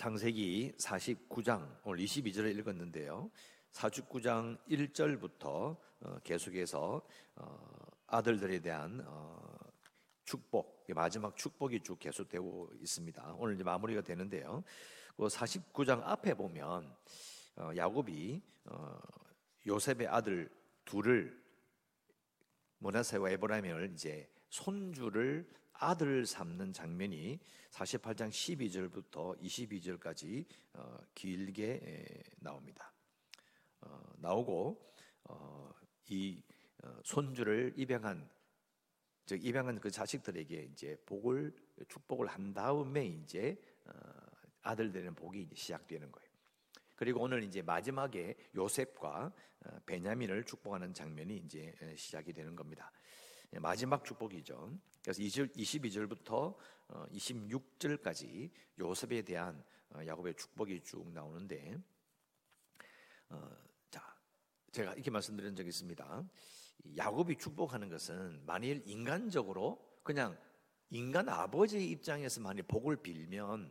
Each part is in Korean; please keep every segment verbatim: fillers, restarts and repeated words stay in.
창세기 사십구 장 오늘 이십이 절을 읽었는데요. 사십구 장 일 절부터 계속해서 아들들에 대한 축복, 마지막 축복이 쭉 계속되고 있습니다. 오늘 이제 마무리가 되는데요. 그 사십구 장 앞에 보면 야곱이 요셉의 아들 둘을, 므낫세와 에브라임을 이제 손주를 아들 삼는 장면이 사십팔 장 십이 절부터 이십이 절까지 어, 길게 나옵니다. 어, 나오고 어, 이 어, 손주를 입양한, 즉 입양한 그 자식들에게 이제 복을 축복을 한 다음에 이제 어, 아들들은 복이 이제 시작되는 거예요. 그리고 오늘 이제 마지막에 요셉과 어, 베냐민을 축복하는 장면이 이제 시작이 되는 겁니다. 마지막 축복이죠. 그래서 이십이 절부터 이십육 절까지 요셉에 대한 야곱의 축복이 쭉 나오는데, 어, 자, 제가 이렇게 말씀드린 적이 있습니다. 야곱이 축복하는 것은 만일 인간적으로 그냥 인간 아버지의 입장에서 만일 복을 빌면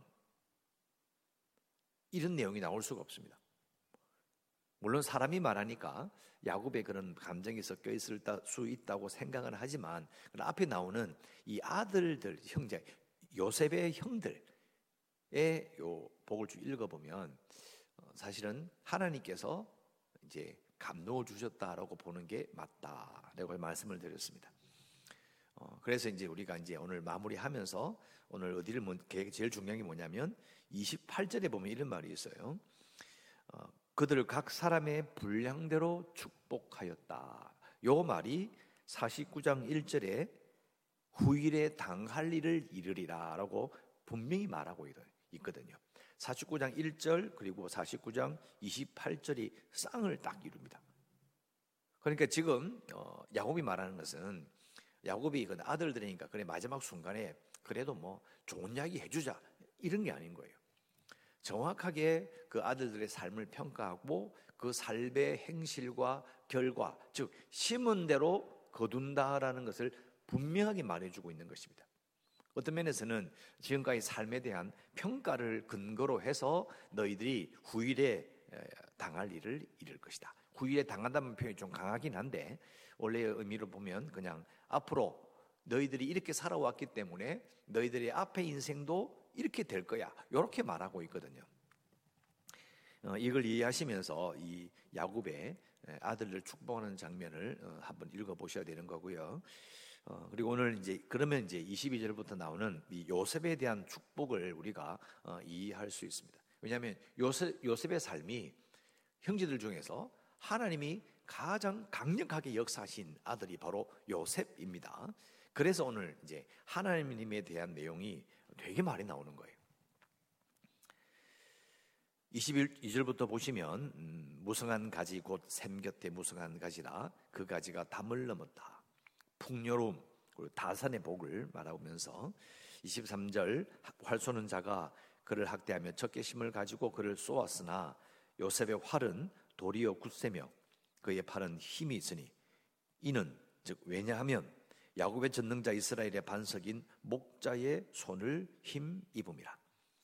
이런 내용이 나올 수가 없습니다. 물론 사람이 말하니까 야곱의 그런 감정이 섞여 있을 수 있다고 생각은 하지만 앞에 나오는 이 아들들, 형제, 요셉의 형들의 요 복을 쭉 읽어보면 사실은 하나님께서 이제 감동을 주셨다라고 보는 게 맞다라고 말씀을 드렸습니다. 어, 그래서 이제 우리가 이제 오늘 마무리하면서 오늘 어디를 제일 중요한 게 뭐냐면 이십팔 절에 보면 이런 말이 있어요. 어, 그들을 각 사람의 분량대로 축복하였다. 요 말이 사십구 장 일 절에 후일에 당할 일을 이르리라 라고 분명히 말하고 있거든요. 사십구 장 일 절 그리고 사십구 장 이십팔 절이 쌍을 딱 이룹니다. 그러니까 지금 어, 야곱이 말하는 것은, 야곱이 그 아들들이니까 그래 마지막 순간에 그래도 뭐 좋은 이야기 해주자 이런 게 아닌 거예요. 정확하게 그 아들들의 삶을 평가하고 그 삶의 행실과 결과, 즉 심은 대로 거둔다라는 것을 분명하게 말해주고 있는 것입니다. 어떤 면에서는 지금까지 삶에 대한 평가를 근거로 해서 너희들이 후일에 당할 일을 이룰 것이다. 후일에 당한다는 표현이 좀 강하긴 한데 원래의 의미로 보면 그냥 앞으로 너희들이 이렇게 살아왔기 때문에 너희들의 앞의 인생도 이렇게 될 거야, 이렇게 말하고 있거든요. 어, 이걸 이해하시면서 이 야곱의 아들을 축복하는 장면을 어, 한번 읽어보셔야 되는 거고요. 어, 그리고 오늘 이제 그러면 이제 이십이 절부터 나오는 이 요셉에 대한 축복을 우리가 어, 이해할 수 있습니다. 왜냐하면 요셉, 요셉의 삶이 형제들 중에서 하나님이 가장 강력하게 역사하신 아들이 바로 요셉입니다. 그래서 오늘 이제 하나님에 대한 내용이 되게 많이 나오는 거예요. 이십이 절부터 보시면 음, 무성한 가지 곧 샘 곁에 무성한 가지라 그 가지가 담을 넘었다. 풍요로움 그리고 다산의 복을 말하면서 이십삼 절 활 쏘는 자가 그를 학대하며 적개심을 가지고 그를 쏘았으나 요셉의 활은 도리어 굳세며 그의 팔은 힘이 있으니 이는 즉 왜냐하면 야곱의 전능자 이스라엘의 반석인 목자의 손을 힘입음이라.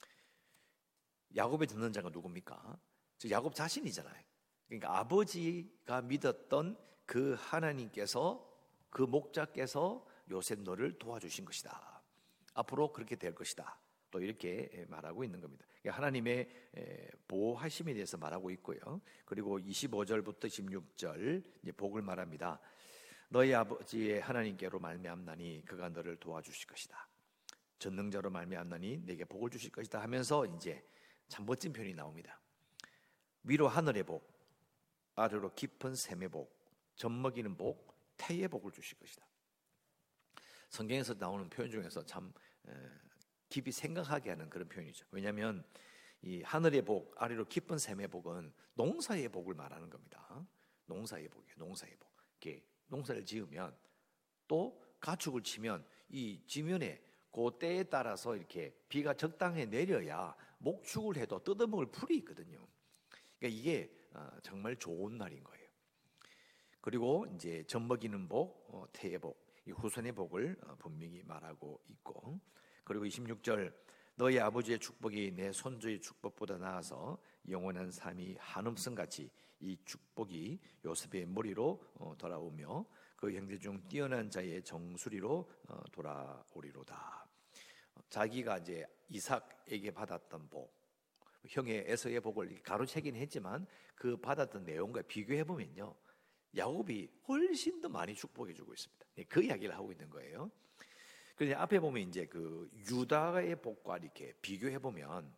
야곱의 전능자가 누굽니까? 즉 야곱 자신이잖아요. 그러니까 아버지가 믿었던 그 하나님께서, 그 목자께서 요셉 너를 도와주신 것이다. 앞으로 그렇게 될 것이다. 또 이렇게 말하고 있는 겁니다. 하나님의 보호하심에 대해서 말하고 있고요. 그리고 이십오 절부터 십육 절 이제 복을 말합니다. 너희 아버지의 하나님께로 말미암나니 그가 너를 도와주실 것이다. 전능자로 말미암나니 내게 복을 주실 것이다 하면서 이제 참 멋진 표현이 나옵니다. 위로 하늘의 복, 아래로 깊은 샘의 복, 젖먹이는 복, 태의 복을 주실 것이다. 성경에서 나오는 표현 중에서 참 깊이 생각하게 하는 그런 표현이죠. 왜냐하면 이 하늘의 복, 아래로 깊은 샘의 복은 농사의 복을 말하는 겁니다. 농사의 복이에요. 농사의 복. 이렇게 농사를 지으면 또 가축을 치면 이 지면에 그 때에 따라서 이렇게 비가 적당히 내려야 목축을 해도 뜯어먹을 풀이 있거든요. 그러니까 이게 정말 좋은 날인 거예요. 그리고 이제 젖먹이는 복, 태의 복, 이 후손의 복을 분명히 말하고 있고, 그리고 이십육 절 너희 아버지의 축복이 내 손주의 축복보다 나아서 영원한 삶이 한음성 같이 이 축복이 요셉의 머리로 돌아오며 그 형제 중 뛰어난 자의 정수리로 돌아오리로다. 자기가 이제 이삭에게 받았던 복, 형의 에서의 복을 가로채긴 했지만 그 받았던 내용과 비교해 보면요, 야곱이 훨씬 더 많이 축복해 주고 있습니다. 그 이야기를 하고 있는 거예요. 그런데 앞에 보면 이제 그 유다의 복과 이렇게 비교해 보면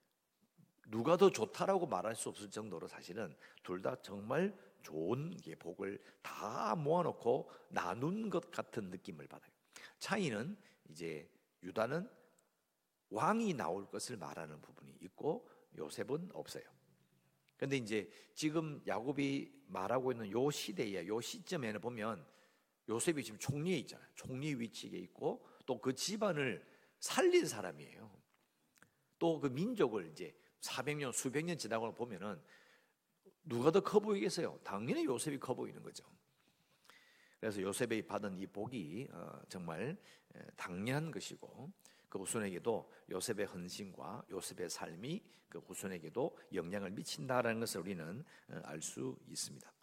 누가 더 좋다라고 말할 수 없을 정도로 사실은 둘 다 정말 좋은 복을 다 모아놓고 나눈 것 같은 느낌을 받아요. 차이는 이제 유다는 왕이 나올 것을 말하는 부분이 있고 요셉은 없어요. 그런데 이제 지금 야곱이 말하고 있는 요 시대에 요 시점에는 보면 요셉이 지금 총리에 있잖아요. 총리 위치에 있고 또 그 집안을 살린 사람이에요. 또 그 민족을 이제 사백 년 수백 년 지나고 보면은 누가 더 커 보이겠어요? 당연히 요셉이 커 보이는 거죠. 그래서 요셉이 받은 이 복이 정말 당연한 것이고 그 후손에게도 요셉의 헌신과 요셉의 삶이 그 후손에게도 영향을 미친다라는 것을 우리는 알 수 있습니다.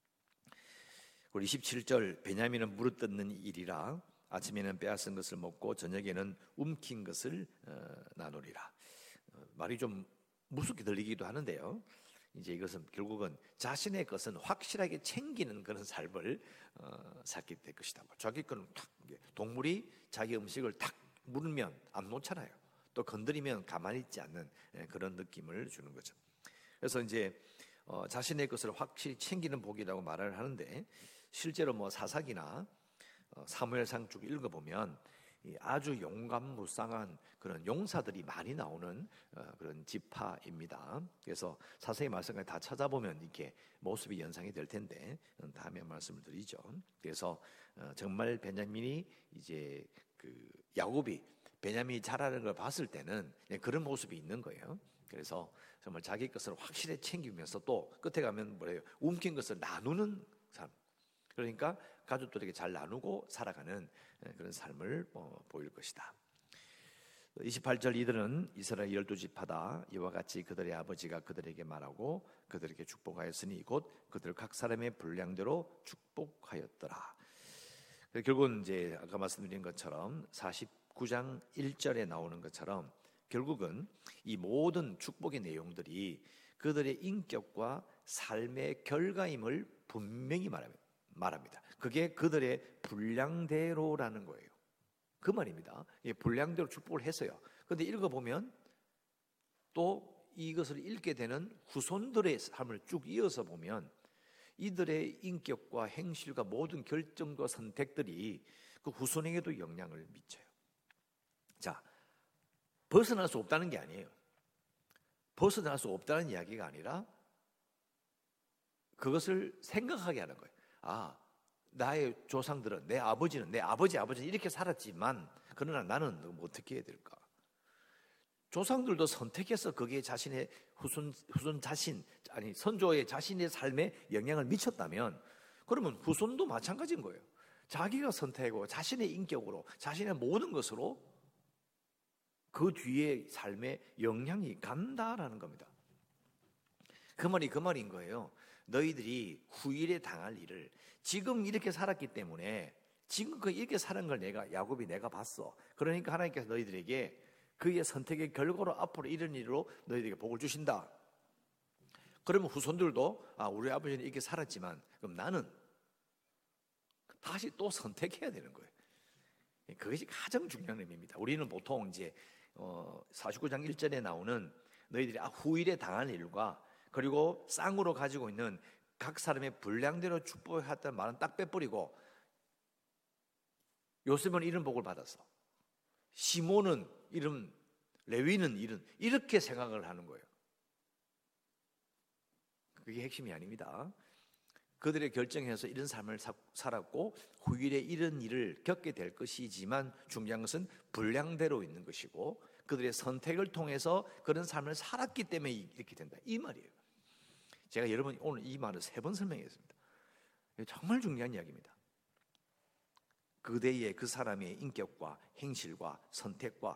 그리고 이십칠 절 베냐민은 무릇뜯는 일이라 아침에는 빼앗은 것을 먹고 저녁에는 움킨 것을 나누리라. 말이 좀 무섭게 들리기도 하는데요. 이제 이것은 결국은 자신의 것은 확실하게 챙기는 그런 삶을 어, 살게 될 것이다. 자기 거는 탁 동물이 자기 음식을 탁 물면 안 놓잖아요. 또 건드리면 가만히 있지 않는 그런 느낌을 주는 거죠. 그래서 이제 어, 자신의 것을 확실히 챙기는 복이라고 말을 하는데 실제로 뭐 사사기나 어, 사무엘상 쭉 읽어보면 아주 용감무쌍한 그런 용사들이 많이 나오는 그런 지파입니다. 그래서 사세히 말씀까지 다 찾아보면 이렇게 모습이 연상이 될 텐데 다음에 말씀을 드리죠. 그래서 정말 베냐민이 이제 그 야곱이 베냐민이 자라는 걸 봤을 때는 그런 모습이 있는 거예요. 그래서 정말 자기 것을 확실히 챙기면서 또 끝에 가면 뭐래요? 움킨 것을 나누는 삶. 그러니까 가족들에게 잘 나누고 살아가는 그런 삶을 보일 것이다. 이십팔 절 이들은 이스라엘 열두 지파다. 이와 같이 그들의 아버지가 그들에게 말하고 그들에게 축복하였으니 곧 그들 각 사람의 분량대로 축복하였더라. 결국은 이제 아까 말씀드린 것처럼 사십구 장 일 절에 나오는 것처럼 결국은 이 모든 축복의 내용들이 그들의 인격과 삶의 결과임을 분명히 말합니다. 말합니다. 그게 그들의 분량대로라는 거예요. 그 말입니다. 분량대로 축복을 했어요. 그런데 읽어보면 또 이것을 읽게 되는 후손들의 삶을 쭉 이어서 보면 이들의 인격과 행실과 모든 결정과 선택들이 그 후손에게도 영향을 미쳐요. 자, 벗어날 수 없다는 게 아니에요. 벗어날 수 없다는 이야기가 아니라 그것을 생각하게 하는 거예요. 아, 나의 조상들은, 내 아버지는, 내 아버지 아버지는 이렇게 살았지만 그러나 나는 어떻게 해야 될까? 조상들도 선택해서 그게 자신의 후손, 후손 자신, 아니 선조의 자신의 삶에 영향을 미쳤다면 그러면 후손도 마찬가지인 거예요. 자기가 선택하고 자신의 인격으로 자신의 모든 것으로 그 뒤에 삶에 영향이 간다라는 겁니다. 그 말이 그 말인 거예요. 너희들이 후일에 당할 일을 지금 이렇게 살았기 때문에 지금 그 이렇게 사는 걸 내가 야곱이 내가 봤어. 그러니까 하나님께서 너희들에게 그의 선택의 결과로 앞으로 이런 일로 너희들에게 복을 주신다. 그러면 후손들도 아, 우리 아버지는 이렇게 살았지만 그럼 나는 다시 또 선택해야 되는 거예요. 그것이 가장 중요한 의미입니다. 우리는 보통 이제 어, 사십구 장 일 절에 나오는 너희들이 아, 후일에 당할 일과 그리고 쌍으로 가지고 있는 각 사람의 분량대로 축복했다는 말은 딱 빼버리고 요셉은 이런 복을 받았어. 시몬은 이런, 레위는 이런, 이렇게 생각을 하는 거예요. 그게 핵심이 아닙니다. 그들의 결정해서 이런 삶을 살았고 후일에 이런 일을 겪게 될 것이지만 중요한 것은 분량대로 있는 것이고 그들의 선택을 통해서 그런 삶을 살았기 때문에 이렇게 된다. 이 말이에요. 제가 여러분 오늘 이 말을 세 번 설명했습니다. 정말 중요한 이야기입니다. 그대의 그 사람의 인격과 행실과 선택과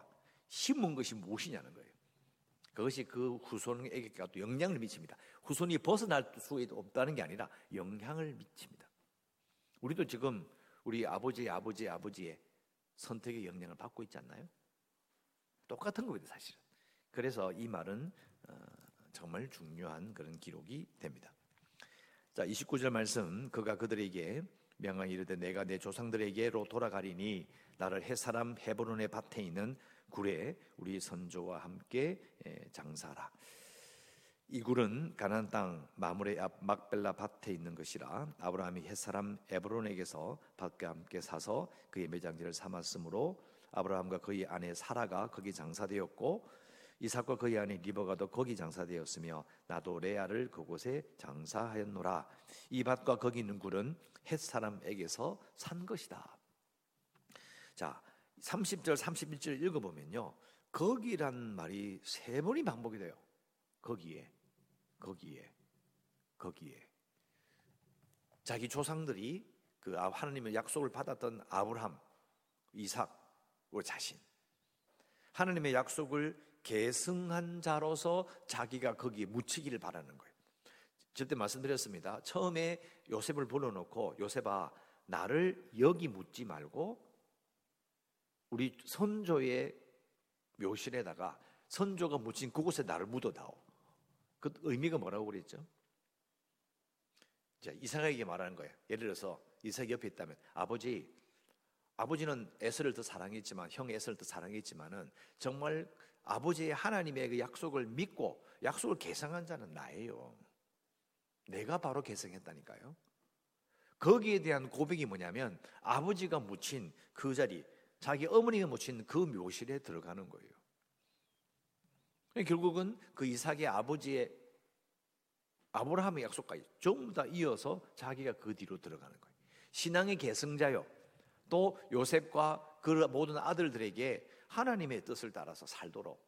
심은 것이 무엇이냐는 거예요. 그것이 그 후손에게가 또 영향을 미칩니다. 후손이 벗어날 수 없다는 게 아니라 영향을 미칩니다. 우리도 지금 우리 아버지의 아버지의 아버지의 선택의 영향을 받고 있지 않나요? 똑같은 겁니다, 사실은. 그래서 이 말은 정말 중요한 그런 기록이 됩니다. 자, 이십구 절 말씀. 그가 그들에게 명하여 이르되 내가 내 조상들에게로 돌아가리니 나를 햇사람 헤브론의 밭에 있는 굴에 우리 선조와 함께 장사하라. 이 굴은 가나안 땅 마므레 앞 막벨라 밭에 있는 것이라. 아브라함이 햇사람 에브론에게서 밭과 함께 사서 그의 매장지를 삼았으므로 아브라함과 그의 아내 사라가 거기 장사되었고 이삭과 그의 아내 리버가도 거기 장사되었으며 나도 레아를 그곳에 장사하였노라. 이 밭과 거기 있는 굴은 햇사람에게서 산 것이다. 자, 삼십 절 삼십일 절 읽어보면요, 거기란 말이 세 번이 반복이 돼요. 거기에, 거기에, 거기에. 자기 조상들이 그 하나님의 약속을 받았던 아브라함, 이삭, 그 자신, 하나님의 약속을 계승한 자로서 자기가 거기에 묻히기를 바라는 거예요. 저때 말씀드렸습니다. 처음에 요셉을 불러놓고 요셉아, 나를 여기 묻지 말고 우리 선조의 묘실에다가 선조가 묻힌 그곳에 나를 묻어다오. 그 의미가 뭐라고 그랬죠? 자, 이삭에게 말하는 거예요. 예를 들어서 이삭이 옆에 있다면 아버지, 아버지는 에서를 더 사랑했지만 형 에서를 더 사랑했지만은 정말 아버지의 하나님의 그 약속을 믿고 약속을 계승한 자는 나예요. 내가 바로 계승했다니까요. 거기에 대한 고백이 뭐냐면 아버지가 묻힌 그 자리, 자기 어머니가 묻힌 그 묘실에 들어가는 거예요. 결국은 그 이삭의 아버지의 아브라함의 약속까지 전부 다 이어서 자기가 그 뒤로 들어가는 거예요. 신앙의 계승자요, 또 요셉과 그 모든 아들들에게 하나님의 뜻을 따라서 살도록.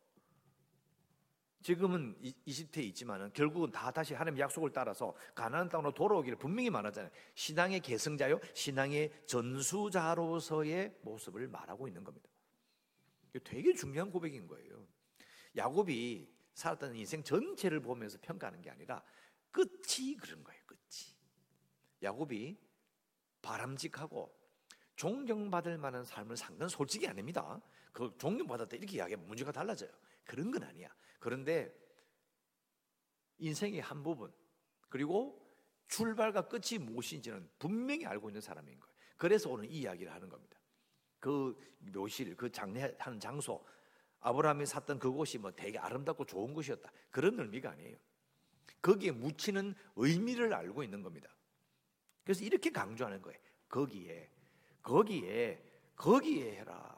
지금은 이집트에 있지만은 결국은 다 다시 하나님의 약속을 따라서 가나안 땅으로 돌아오기를 분명히 말하잖아요. 신앙의 계승자요, 신앙의 전수자로서의 모습을 말하고 있는 겁니다. 이게 되게 중요한 고백인 거예요. 야곱이 살았던 인생 전체를 보면서 평가하는 게 아니라 끝이 그런 거예요. 끝이. 야곱이 바람직하고 존경받을 만한 삶을 산 건 솔직히 아닙니다. 그 존경받았다 이렇게 이야기하면 문제가 달라져요. 그런 건 아니야. 그런데 인생의 한 부분, 그리고 출발과 끝이 무엇인지는 분명히 알고 있는 사람인 거예요. 그래서 오늘 이 이야기를 하는 겁니다. 그 묘실, 그 장례하는 장소, 아브라함이 샀던 그곳이 뭐 되게 아름답고 좋은 곳이었다, 그런 의미가 아니에요. 거기에 묻히는 의미를 알고 있는 겁니다. 그래서 이렇게 강조하는 거예요. 거기에, 거기에, 거기에 해라.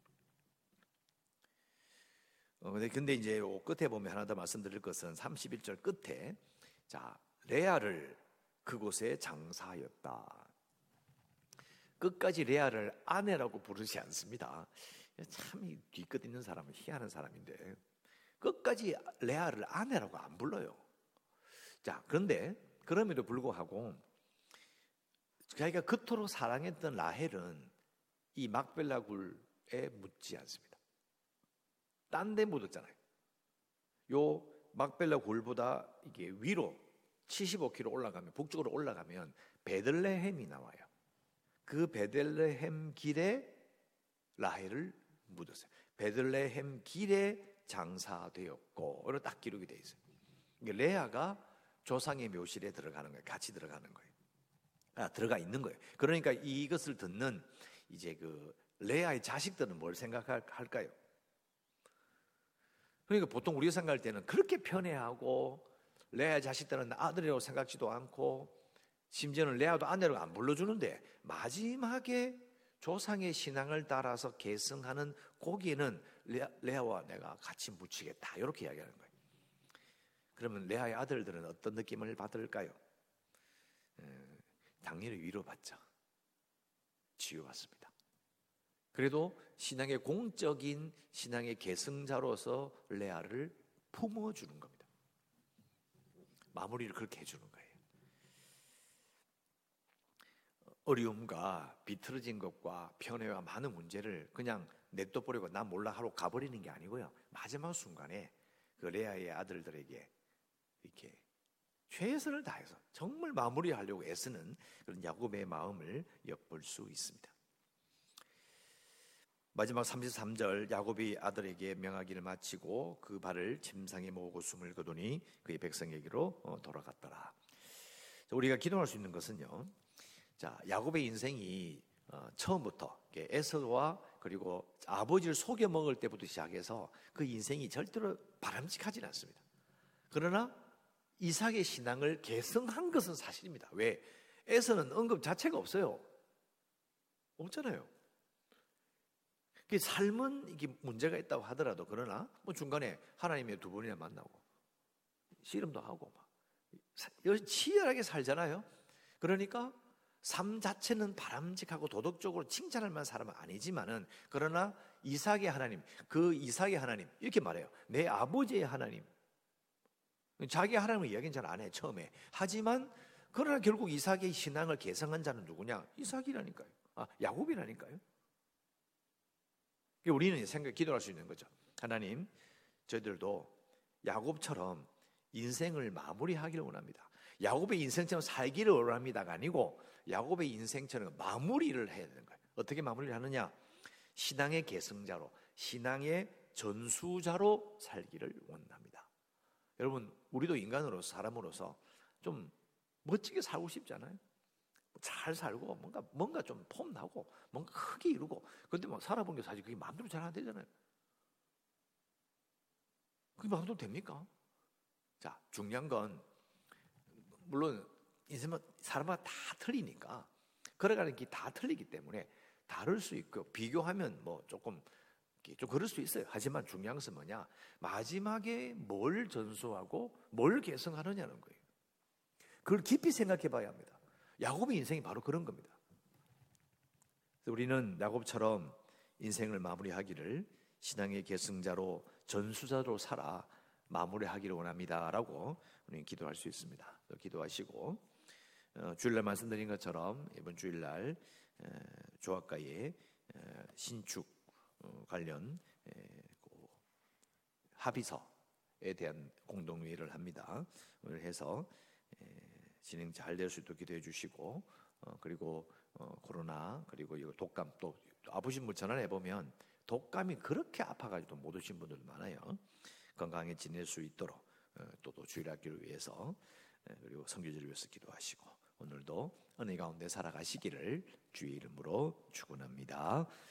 어, 근데, 근데 이제 끝에 보면 하나 더 말씀드릴 것은 삼십일 절 끝에, 자, 레아를 그곳에 장사하였다. 끝까지 레아를 아내라고 부르지 않습니다. 참 뒤끝 있는 사람은 희한한 사람인데 끝까지 레아를 아내라고 안 불러요. 자, 그런데 그럼에도 불구하고 자기가 그토록 사랑했던 라헬은 이 막벨라 굴에 묻지 않습니다. 딴 데 묻었잖아요. 요 막벨라 굴보다 이게 위로 칠십오 킬로미터 올라가면, 북쪽으로 올라가면 베들레헴이 나와요. 그 베들레헴 길에 라헬을 묻었어요. 베들레헴 길에 장사되었고, 이렇게 딱 기록이 되어 있어요. 레아가 조상의 묘실에 들어가는 거예요. 같이 들어가는 거예요. 아, 들어가 있는 거예요. 그러니까 이것을 듣는 이제 그 레아의 자식들은 뭘 생각할까요? 그러니까 보통 우리가 생각할 때는 그렇게 편애하고 레아의 자식들은 아들이라고 생각지도 않고 심지어는 레아도 아내라고 안 불러주는데 마지막에 조상의 신앙을 따라서 계승하는 거기에는 레아, 레아와 내가 같이 묻히겠다, 이렇게 이야기하는 거예요. 그러면 레아의 아들들은 어떤 느낌을 받을까요? 에, 당연히 위로받죠. 치유받습니다. 그래도 신앙의 공적인 신앙의 계승자로서 레아를 품어주는 겁니다. 마무리를 그렇게 해주는 거예요. 어려움과 비틀어진 것과 편애와 많은 문제를 그냥 냅둬 버리고 나 몰라 하고 가버리는 게 아니고요. 마지막 순간에 그 레아의 아들들에게 이렇게 최선을 다해서 정말 마무리하려고 애쓰는 그런 야곱의 마음을 엿볼 수 있습니다. 마지막 삼십삼 절, 야곱이 아들에게 명하기를 마치고 그 발을 침상에 모으고 숨을 거두니 그의 백성에게로 돌아갔더라. 우리가 기도할 수 있는 것은요, 자, 야곱의 인생이 처음부터 에서와 그리고 아버지를 속여 먹을 때부터 시작해서 그 인생이 절대로 바람직하진 않습니다. 그러나 이삭의 신앙을 계승한 것은 사실입니다. 왜? 에서는 언급 자체가 없어요. 없잖아요. 그 삶은 이게 문제가 있다고 하더라도 그러나 뭐 중간에 하나님의 두 번이나 만나고 씨름도 하고 막 치열하게 살잖아요. 그러니까 삶 자체는 바람직하고 도덕적으로 칭찬할 만한 사람은 아니지만은 그러나 이삭의 하나님, 그 이삭의 하나님 이렇게 말해요. 내 아버지의 하나님. 자기 하나님을 이야기는 잘 안 해 처음에. 하지만 그러나 결국 이삭의 신앙을 개성한 자는 누구냐? 이삭이라니까요. 아, 야곱이라니까요. 우리는 생각, 기도할 수 있는 거죠. 하나님, 저희들도 야곱처럼 인생을 마무리하기를 원합니다. 야곱의 인생처럼 살기를 원합니다가 아니고 야곱의 인생처럼 마무리를 해야 되는 거예요. 어떻게 마무리를 하느냐? 신앙의 계승자로, 신앙의 전수자로 살기를 원합니다. 여러분, 우리도 인간으로서, 사람으로서 좀 멋지게 살고 싶잖아요. 잘 살고 뭔가 뭔가 좀 폼나고 뭔가 크게 이루고. 근데 뭐 살아본 게 사실 그게 마음대로 잘 안 되잖아요. 그게 마음대로 됩니까? 자, 중요한 건 물론 인생은 사람마다 다 틀리니까 걸어가는 길 다 틀리기 때문에 다를 수 있고 비교하면 뭐 조금 좀 그럴 수 있어요. 하지만 중요한 것은 뭐냐? 마지막에 뭘 전수하고 뭘 계승하느냐는 거예요. 그걸 깊이 생각해 봐야 합니다. 야곱의 인생이 바로 그런 겁니다. 우리는 야곱처럼 인생을 마무리하기를 신앙의 계승자로 전수자로 살아 마무리하기를 원합니다라고 우리는 기도할 수 있습니다. 기도하시고 어, 주일날 말씀드린 것처럼 이번 주일날 에, 조합가의 에, 신축 어, 관련 에, 그 합의서에 대한 공동회의를 합니다. 오늘 해서 에, 진행 잘 될 수 있도록 기도해 주시고 어, 그리고 어, 코로나 그리고 이거 독감 또 아프신 분 전화해 보면 독감이 그렇게 아파가지고 못 오신 분들 많아요. 건강하게 지낼 수 있도록 어, 또, 또 주일학교를 위해서 에, 그리고 선교지를 위해서 기도하시고 오늘도 은혜 가운데 살아가시기를 주의 이름으로 축원합니다.